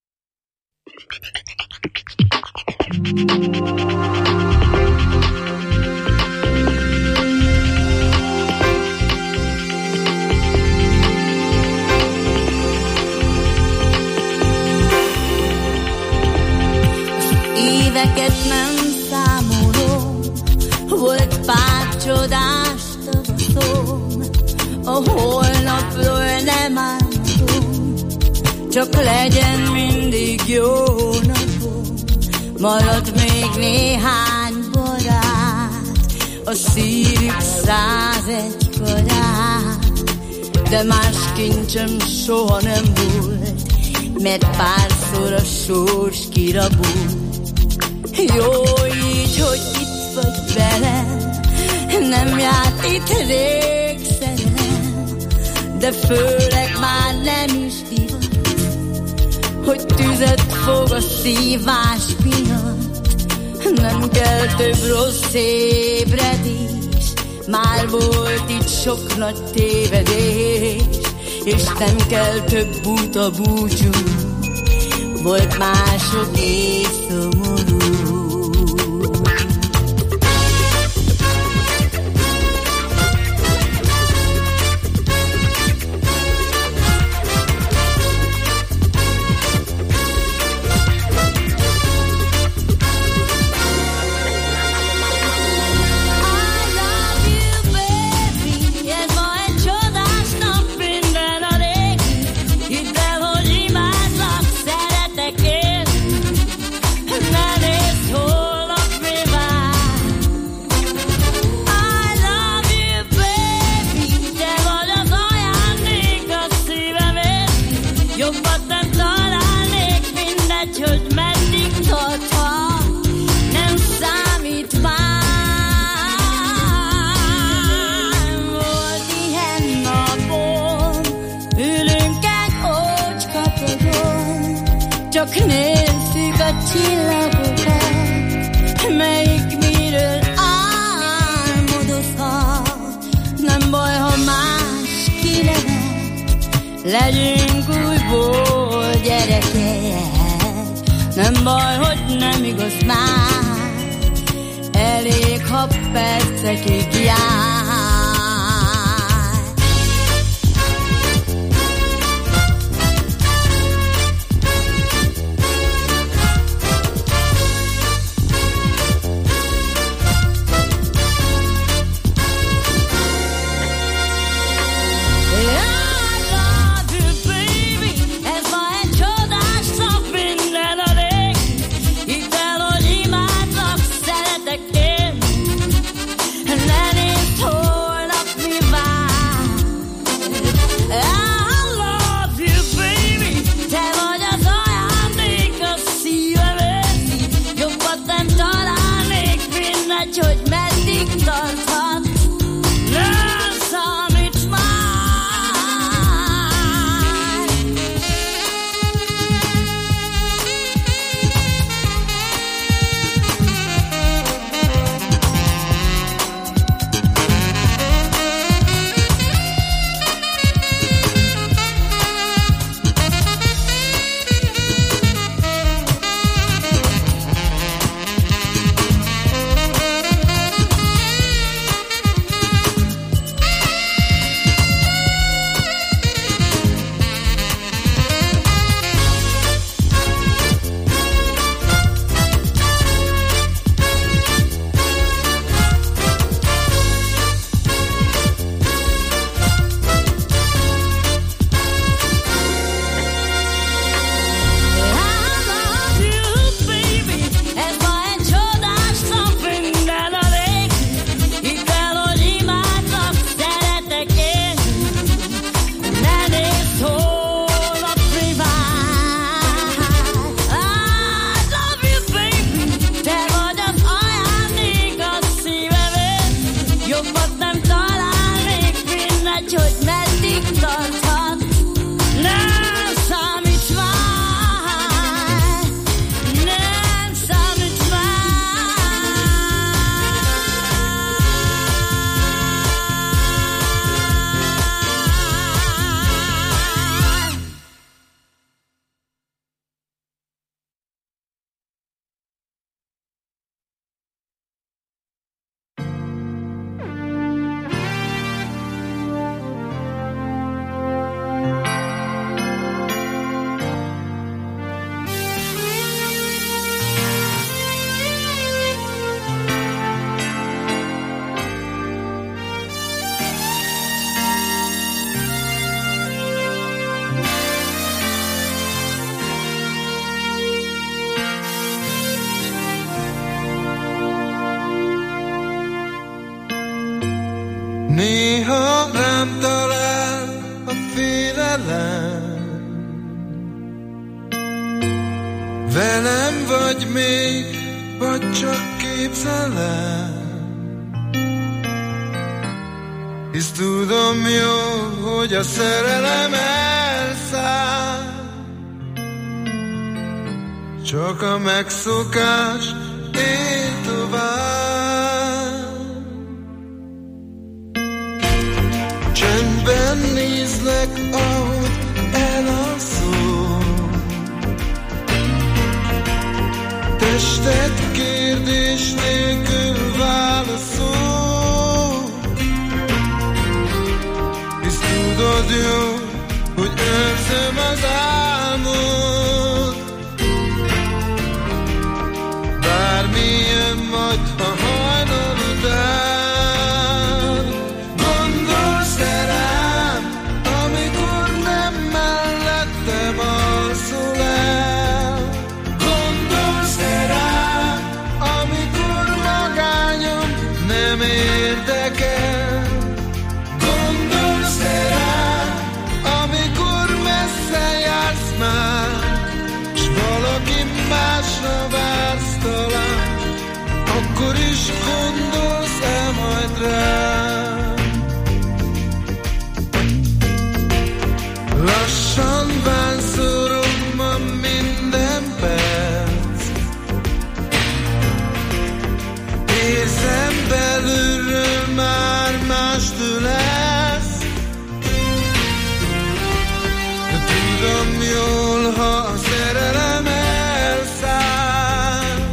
Éveket nem számolom, volt pár csodás tavaszom, a holnapról nem álmodom, csak legyen mindig jó napom. Marad még néhány barát, a szívük 101 karát, de más kincsem soha nem volt, mert párszor a sors kirabult. Jó így, hogy itt vagy velem, nem járt itt rég szerelem, de főleg már nem is divat, hogy tüzet fog a szívás miatt. Nem kell több rossz ébredés, már volt itt sok nagy tévedés, és nem kell több buta búcsú, volt mások és szomorú. Csak nézzük a csillagokat, melyik miről álmodozhat. Nem baj, ha más kinevet, legyünk újból gyerekek. Nem baj, hogy nem igaz már, elég, ha percekig jár. Ne nézd, Velem vagy még, vagy csak képzelem. Hisz tudom jó, hogy a szerelem elszáll. Csak a megszokás él tovább. Csendben nézlek, ahogy elalszol. Tested kérdés nélkül válaszol. Hisz tudod jó, hogy őrzöm az álmod. Bármilyen majd a hajnal után. Gondolsz-e rám, amikor nem mellettem alszol el? Gondolsz-e rám, amikor magányom nem érdekel? Gondolsz-e rám, amikor messze jársz már, s valaki másra vársz talán? Akkor is gondolsz-e majd rám? Lassan vánszorom ma minden perc. Érzem belülről már mástől lesz. De tudom jól, ha a szerelem elszáll,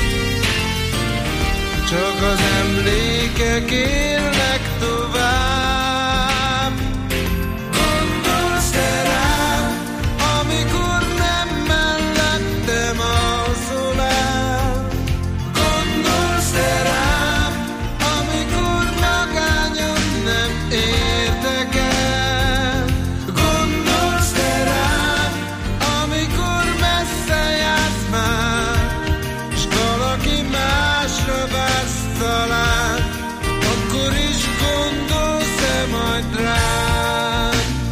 csak az emlékek élnek tovább. Gondolsz-e rám, amikor nem mellettem alszol el? Gondolsz-e rám, amikor magányom nem érdekel? Gondolsz-e rám, amikor messze jársz már, s valaki másra vársz talán? Akkor is gondolsz-e majd rám?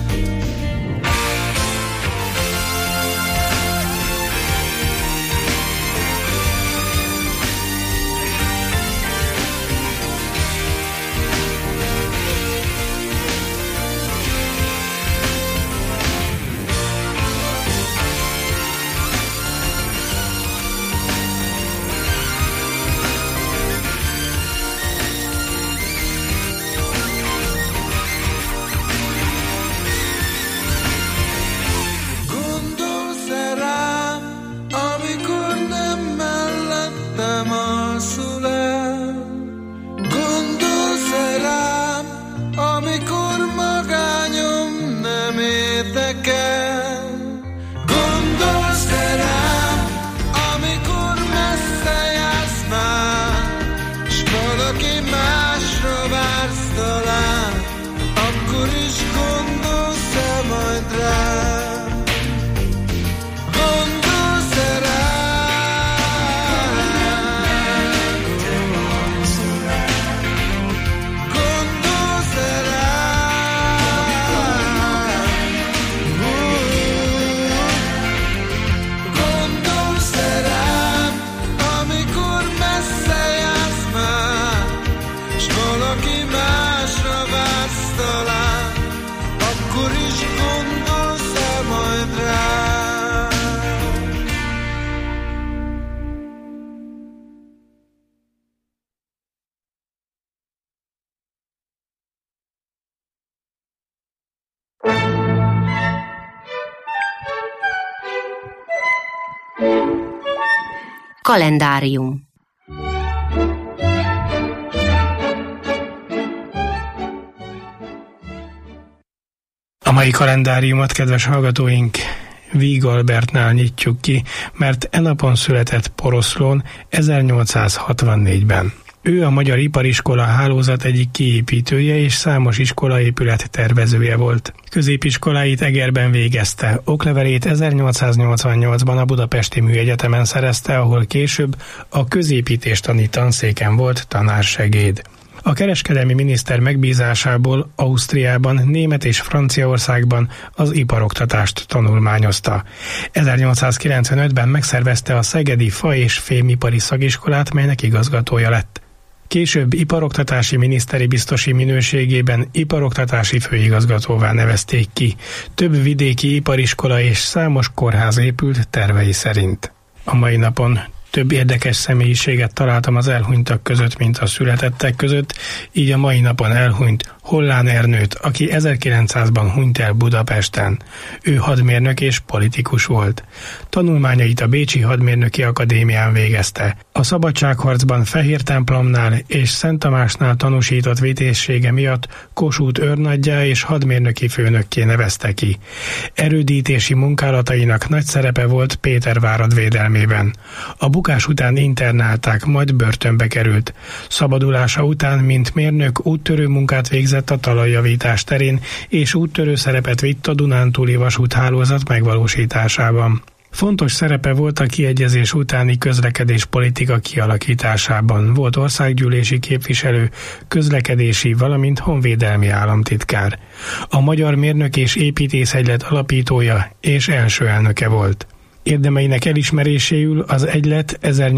Gondolsz-e rám, amikor nem mellettem alszol el? Gondolsz-e rám, amikor magányom nem érdekel? Gondolsz-e rám, amikor messze jársz már, s valaki másra vársz talán? Akkor is gondolsz-e majd rám? Gondolsz-e rám? Gondolsz-e rám? Gondolsz-e rám, amikor messze jársz már, s valaki másra vársz talán? Akkor is gondolsz-e majd rám? Kalendárium. A mai kalendáriumot, kedves hallgatóink, Víg Albertnál nyitjuk ki, mert e napon született Poroszlón 1864-ben. Ő a Magyar Ipariskola hálózat egyik kiépítője és számos iskolaépület tervezője volt. Középiskoláit Egerben végezte, oklevelét 1888-ban a Budapesti Műegyetemen szerezte, ahol később a középítéstani tanszéken volt tanársegéd. A kereskedelmi miniszter megbízásából Ausztriában, Német és Franciaországban az iparoktatást tanulmányozta. 1895-ben megszervezte a Szegedi Fa- és Fémipari Szakiskolát, melynek igazgatója lett. Később iparoktatási miniszteri biztosi minőségében iparoktatási főigazgatóvá nevezték ki. Több vidéki ipariskola és számos kórház épült tervei szerint. A mai napon több érdekes személyiséget találtam az elhunytak között, mint a születettek között, így a mai napon elhunyt Hollán Ernőt, aki 1900-ban hunyt el Budapesten. Ő hadmérnök és politikus volt. Tanulmányait a Bécsi Hadmérnöki Akadémián végezte. A szabadságharcban Fehér templomnál és Szent Tamásnál tanúsított vitézsége miatt Kossuth őrnaggyá és hadmérnöki főnökké nevezte ki. Erődítési munkálatainak nagy szerepe volt Pétervárad védelmében. A bukás után internálták, majd börtönbe került. Szabadulása után, mint mérnök, úttörő munkát végzett a talajjavítás terén, és úttörő szerepet vitt a Dunántúli vasúthálózat megvalósításában. Fontos szerepe volt a kiegyezés utáni közlekedéspolitika kialakításában. Volt országgyűlési képviselő, közlekedési, valamint honvédelmi államtitkár. A Magyar Mérnök és Építészegylet alapítója és első elnöke volt. Érdemeinek elismeréséül az egylet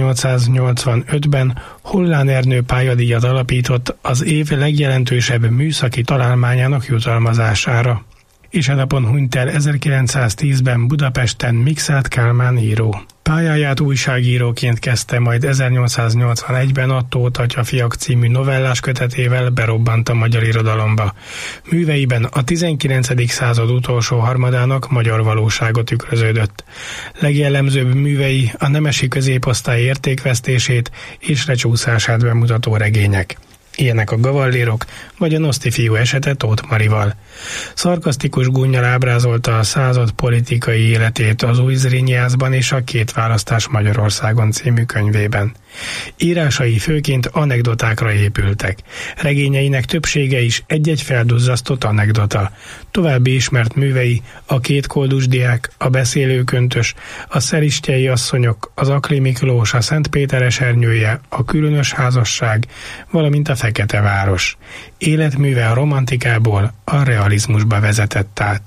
1885-ben Hollán Ernő pályadíjat alapított az év legjelentősebb műszaki találmányának jutalmazására. És a napon hunyt el 1910-ben Budapesten Mikszáth Kálmán író. Pályáját újságíróként kezdte, majd 1881-ben a Tóth Atyafiak című novellás kötetével berobbant a magyar irodalomba. Műveiben a 19. század utolsó harmadának magyar valóságot tükröződött. Legjellemzőbb művei a nemesi középosztály értékvesztését és lecsúszását bemutató regények. Ilyenek a Gavallérok, vagy a Noszti fiú esete Tóth Marival. Szarkasztikus gúnnyal ábrázolta a század politikai életét az Új Zrínyiászban és a Két választás Magyarországon című könyvében. Írásai főként anekdotákra épültek. Regényeinek többsége is egy-egy felduzzasztott anekdota. További ismert művei a Két koldus diák, a Beszélőköntös, a Szeristjei asszonyok, az Akli Miklós, a Szentpéter-esernyője, a Különös házasság, valamint a Fekete város. Életműve a romantikából a realizmusba vezetett át.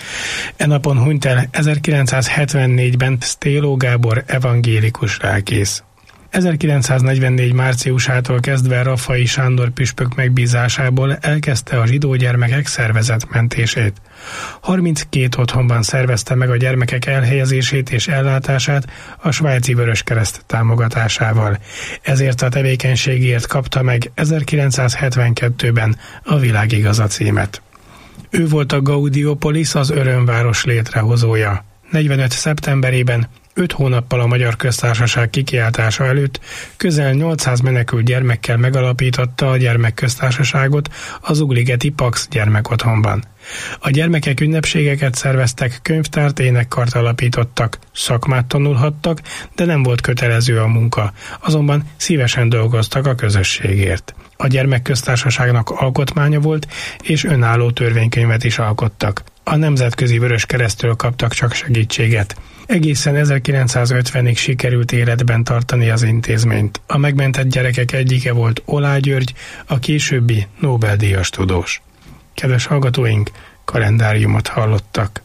E napon hunyt el 1974-ben Sztéló Gábor evangélikus lelkész. 1944. márciusától kezdve Raffai Sándor püspök megbízásából elkezdte a zsidó gyermekek szervezetmentését. 32 otthonban szervezte meg a gyermekek elhelyezését és ellátását a Svájci Vöröskereszt támogatásával. Ezért a tevékenységért kapta meg 1972-ben a Világigaza címet. Ő volt a Gaudiopolis, az Örömváros létrehozója. 45. szeptemberében, 5 hónappal a Magyar Köztársaság kikiáltása előtt közel 800 menekült gyermekkel megalapította a Gyermekköztársaságot az Ugligeti Pax gyermekotthonban. A gyermekek ünnepségeket szerveztek, könyvtárt, énekkart alapítottak, szakmát tanulhattak, de nem volt kötelező a munka, azonban szívesen dolgoztak a közösségért. A Gyermekköztársaságnak alkotmánya volt, és önálló törvénykönyvet is alkottak. A Nemzetközi Vöröskereszttől kaptak csak segítséget. Egészen 1950-ig sikerült életben tartani az intézményt. A megmentett gyerekek egyike volt Olá György, a későbbi Nobel-díjas tudós. Kedves hallgatóink, kalendáriumot hallottak.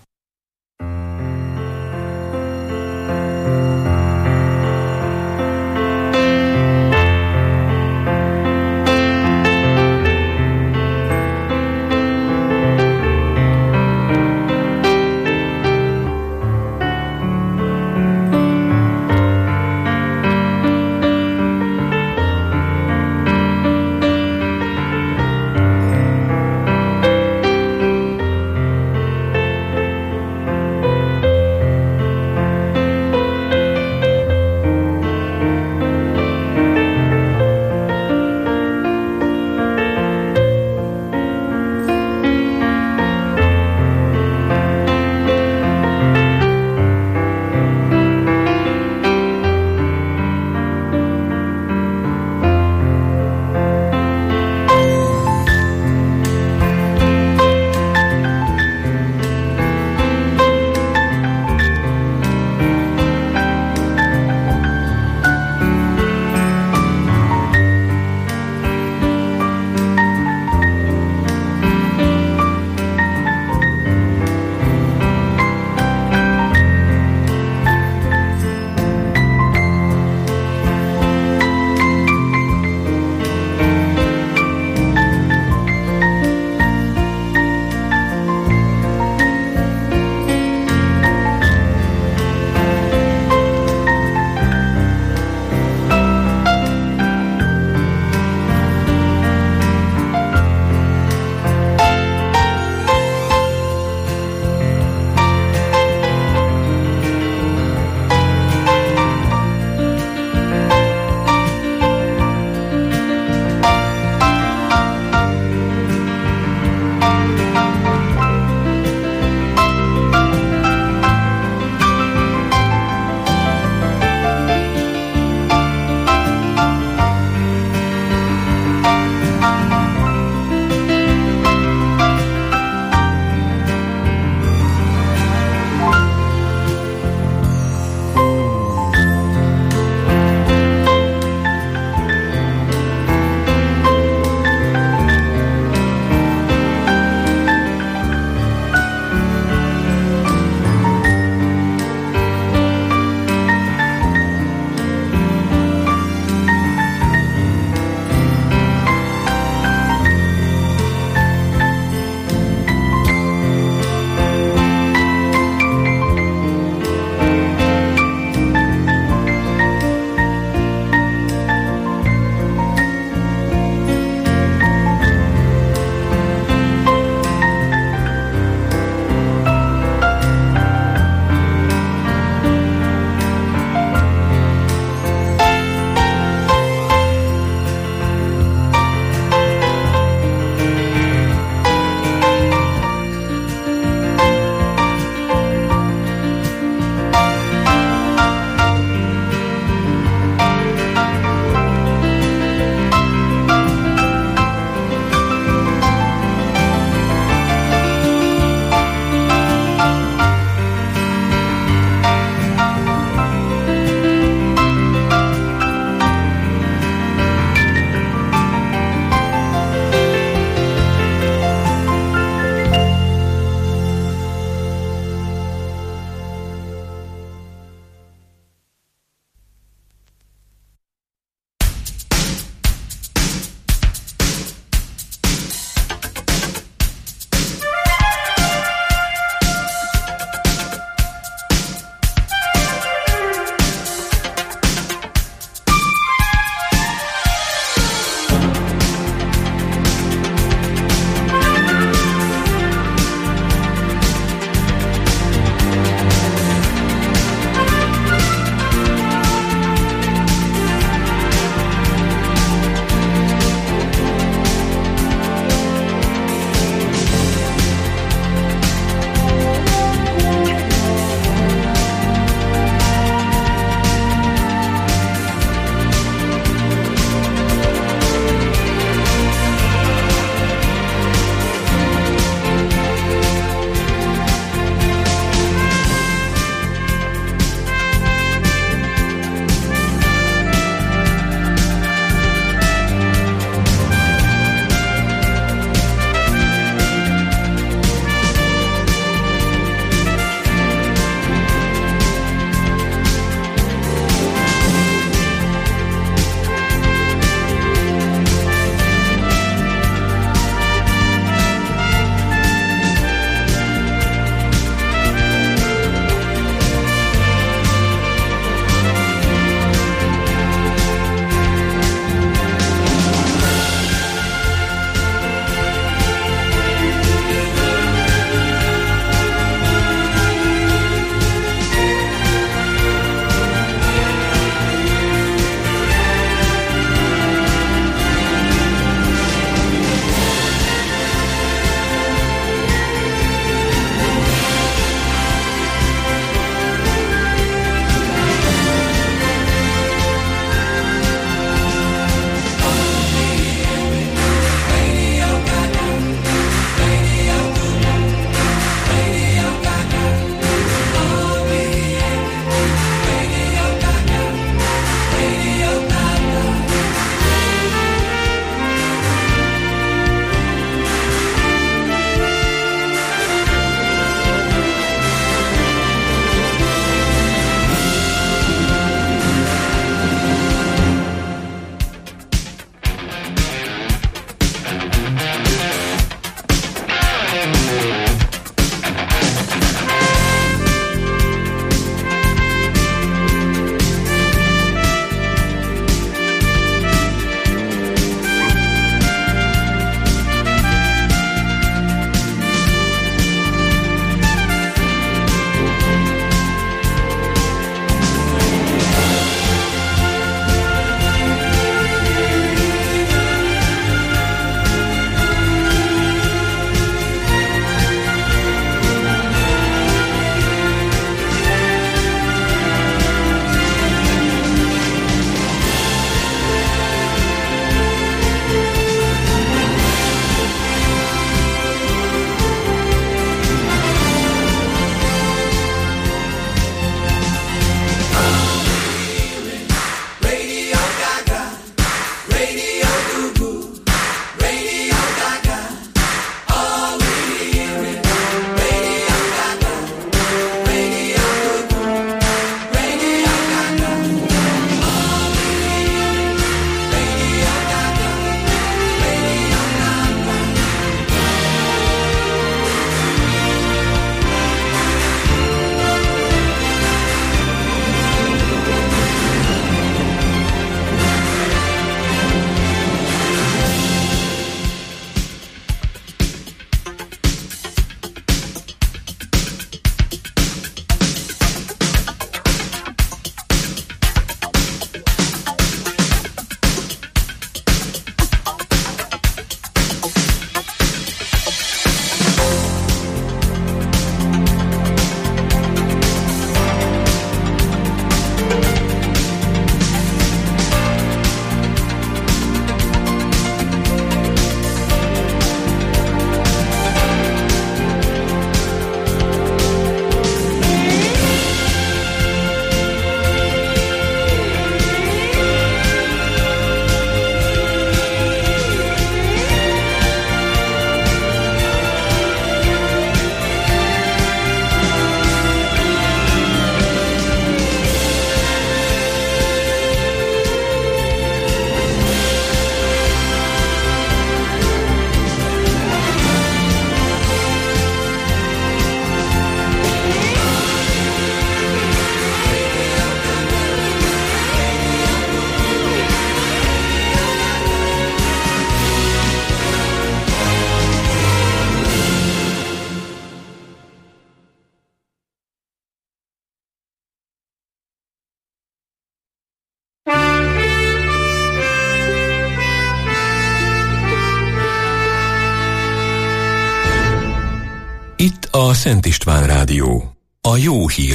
Itt a Szent István Rádió. A jó hír